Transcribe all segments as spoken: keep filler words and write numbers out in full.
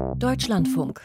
Deutschlandfunk.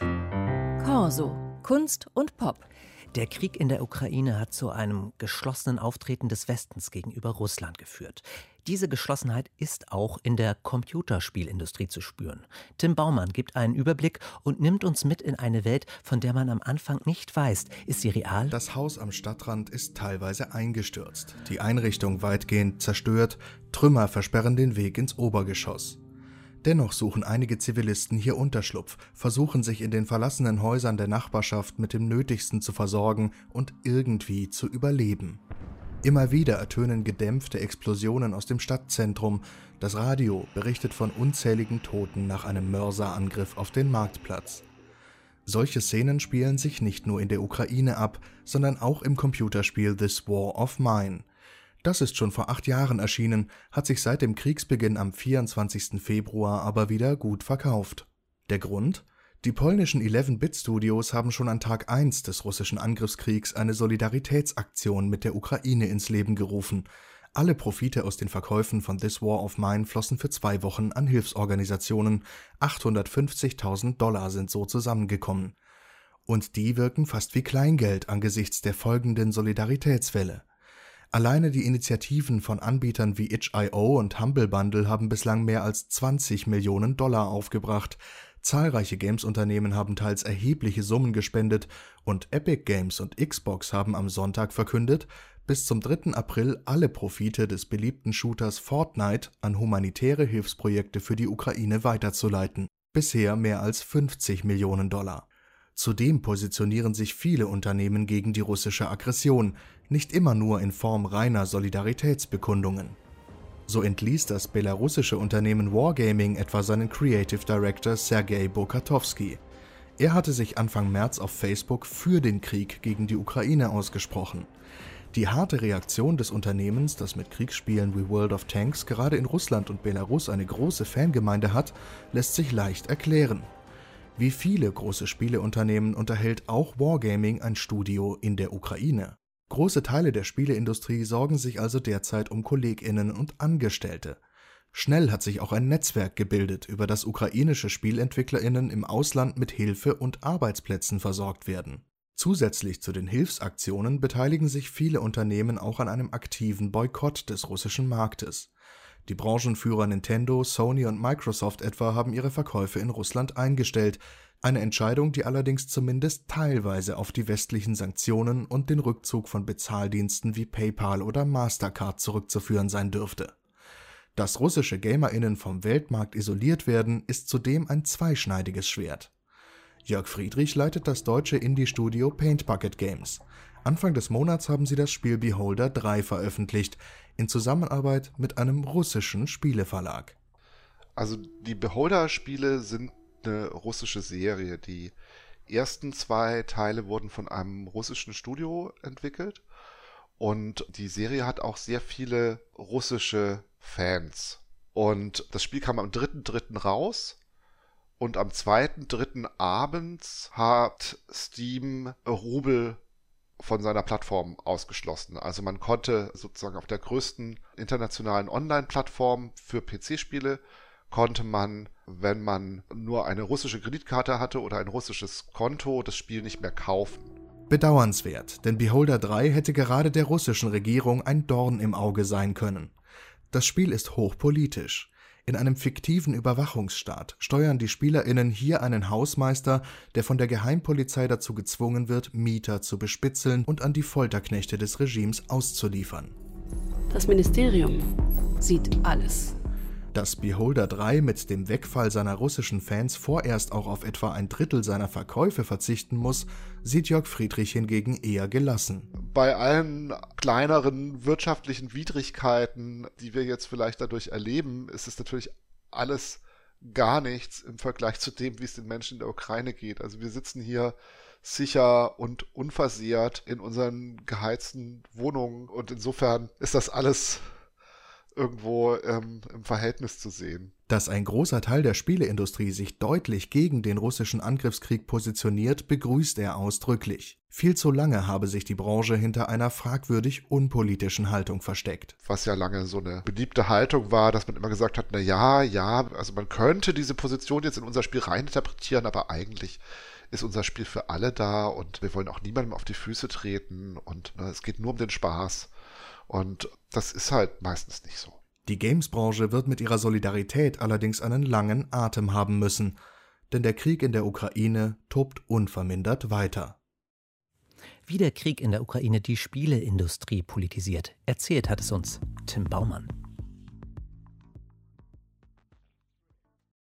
Corso. Kunst und Pop. Der Krieg in der Ukraine hat zu einem geschlossenen Auftreten des Westens gegenüber Russland geführt. Diese Geschlossenheit ist auch in der Computerspielindustrie zu spüren. Tim Baumann gibt einen Überblick und nimmt uns mit in eine Welt, von der man am Anfang nicht weiß, ist sie real? Das Haus am Stadtrand ist teilweise eingestürzt, die Einrichtung weitgehend zerstört, Trümmer versperren den Weg ins Obergeschoss. Dennoch suchen einige Zivilisten hier Unterschlupf, versuchen sich in den verlassenen Häusern der Nachbarschaft mit dem Nötigsten zu versorgen und irgendwie zu überleben. Immer wieder ertönen gedämpfte Explosionen aus dem Stadtzentrum. Das Radio berichtet von unzähligen Toten nach einem Mörserangriff auf den Marktplatz. Solche Szenen spielen sich nicht nur in der Ukraine ab, sondern auch im Computerspiel This War of Mine. Das ist schon vor acht Jahren erschienen, hat sich seit dem Kriegsbeginn am vierundzwanzigsten Februar aber wieder gut verkauft. Der Grund? Die polnischen elf-Bit-Studios haben schon an Tag eins des russischen Angriffskriegs eine Solidaritätsaktion mit der Ukraine ins Leben gerufen. Alle Profite aus den Verkäufen von This War of Mine flossen für zwei Wochen an Hilfsorganisationen. achthundertfünfzigtausend Dollar sind so zusammengekommen. Und die wirken fast wie Kleingeld angesichts der folgenden Solidaritätswelle. Alleine die Initiativen von Anbietern wie itch punkt io und Humble Bundle haben bislang mehr als zwanzig Millionen Dollar aufgebracht. Zahlreiche Games-Unternehmen haben teils erhebliche Summen gespendet und Epic Games und Xbox haben am Sonntag verkündet, bis zum dritten April alle Profite des beliebten Shooters Fortnite an humanitäre Hilfsprojekte für die Ukraine weiterzuleiten. Bisher mehr als fünfzig Millionen Dollar. Zudem positionieren sich viele Unternehmen gegen die russische Aggression, nicht immer nur in Form reiner Solidaritätsbekundungen. So entließ das belarussische Unternehmen Wargaming etwa seinen Creative Director Sergei Bokatowski. Er hatte sich Anfang März auf Facebook für den Krieg gegen die Ukraine ausgesprochen. Die harte Reaktion des Unternehmens, das mit Kriegsspielen wie World of Tanks gerade in Russland und Belarus eine große Fangemeinde hat, lässt sich leicht erklären. Wie viele große Spieleunternehmen unterhält auch Wargaming ein Studio in der Ukraine. Große Teile der Spieleindustrie sorgen sich also derzeit um KollegInnen und Angestellte. Schnell hat sich auch ein Netzwerk gebildet, über das ukrainische SpielentwicklerInnen im Ausland mit Hilfe und Arbeitsplätzen versorgt werden. Zusätzlich zu den Hilfsaktionen beteiligen sich viele Unternehmen auch an einem aktiven Boykott des russischen Marktes. Die Branchenführer Nintendo, Sony und Microsoft etwa haben ihre Verkäufe in Russland eingestellt, eine Entscheidung, die allerdings zumindest teilweise auf die westlichen Sanktionen und den Rückzug von Bezahldiensten wie PayPal oder Mastercard zurückzuführen sein dürfte. Dass russische GamerInnen vom Weltmarkt isoliert werden, ist zudem ein zweischneidiges Schwert. Jörg Friedrich leitet das deutsche Indie-Studio Paint Bucket Games. Anfang des Monats haben sie das Spiel Beholder drei veröffentlicht, in Zusammenarbeit mit einem russischen Spieleverlag. Also die Beholder-Spiele sind eine russische Serie. Die ersten zwei Teile wurden von einem russischen Studio entwickelt und die Serie hat auch sehr viele russische Fans. Und das Spiel kam am dritten dritten raus und am zweiten dritten abends hat Steam Rubel von seiner Plattform ausgeschlossen. Also man konnte sozusagen auf der größten internationalen Online-Plattform für P C-Spiele konnte man, wenn man nur eine russische Kreditkarte hatte oder ein russisches Konto, das Spiel nicht mehr kaufen. Bedauernswert, denn Beholder drei hätte gerade der russischen Regierung ein Dorn im Auge sein können. Das Spiel ist hochpolitisch. In einem fiktiven Überwachungsstaat steuern die SpielerInnen hier einen Hausmeister, der von der Geheimpolizei dazu gezwungen wird, Mieter zu bespitzeln und an die Folterknechte des Regimes auszuliefern. Das Ministerium sieht alles. Dass Beholder drei mit dem Wegfall seiner russischen Fans vorerst auch auf etwa ein Drittel seiner Verkäufe verzichten muss, sieht Jörg Friedrich hingegen eher gelassen. Bei allen kleineren wirtschaftlichen Widrigkeiten, die wir jetzt vielleicht dadurch erleben, ist es natürlich alles gar nichts im Vergleich zu dem, wie es den Menschen in der Ukraine geht. Also wir sitzen hier sicher und unversehrt in unseren geheizten Wohnungen und insofern ist das alles irgendwo ähm, im Verhältnis zu sehen. Dass ein großer Teil der Spieleindustrie sich deutlich gegen den russischen Angriffskrieg positioniert, begrüßt er ausdrücklich. Viel zu lange habe sich die Branche hinter einer fragwürdig unpolitischen Haltung versteckt. Was ja lange so eine beliebte Haltung war, dass man immer gesagt hat, na ja, ja, also man könnte diese Position jetzt in unser Spiel reininterpretieren, aber eigentlich ist unser Spiel für alle da und wir wollen auch niemandem auf die Füße treten und ne, es geht nur um den Spaß. Und das ist halt meistens nicht so. Die Games-Branche wird mit ihrer Solidarität allerdings einen langen Atem haben müssen, denn der Krieg in der Ukraine tobt unvermindert weiter. Wie der Krieg in der Ukraine die Spieleindustrie politisiert, erzählt hat es uns Tim Baumann.